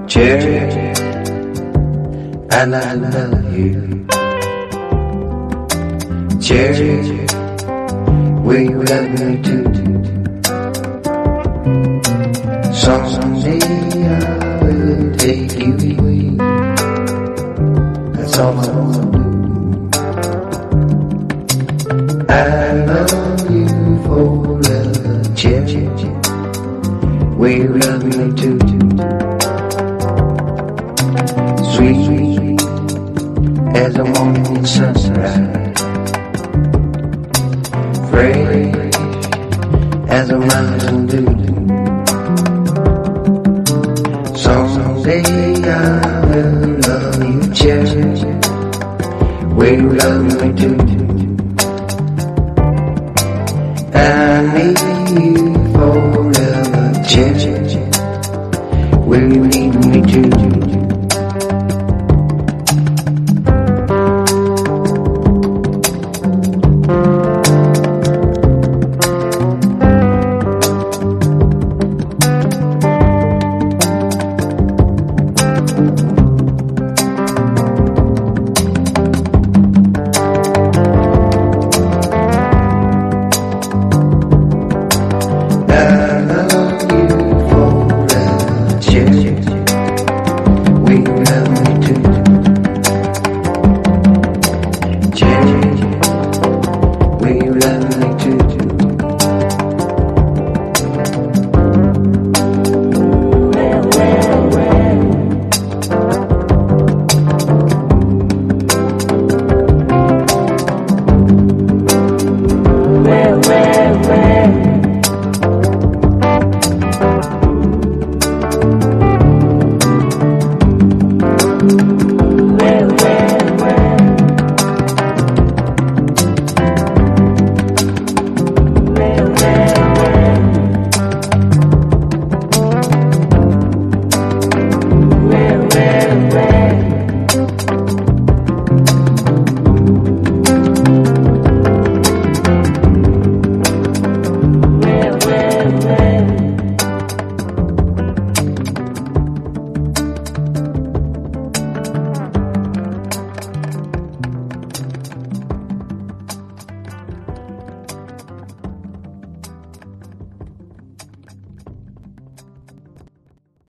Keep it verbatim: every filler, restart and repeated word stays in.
Cherry, and I love you. Cherry, will you love me too? Someday I will take you away. That's all I wanna do. I love you forever, Cherry. Will you love me too? Sweet as a morning sunrise, fresh as a mountain dew. Someday I will love you, Cherry. Will you love me too? I need you forever, Cherry. Will you need me?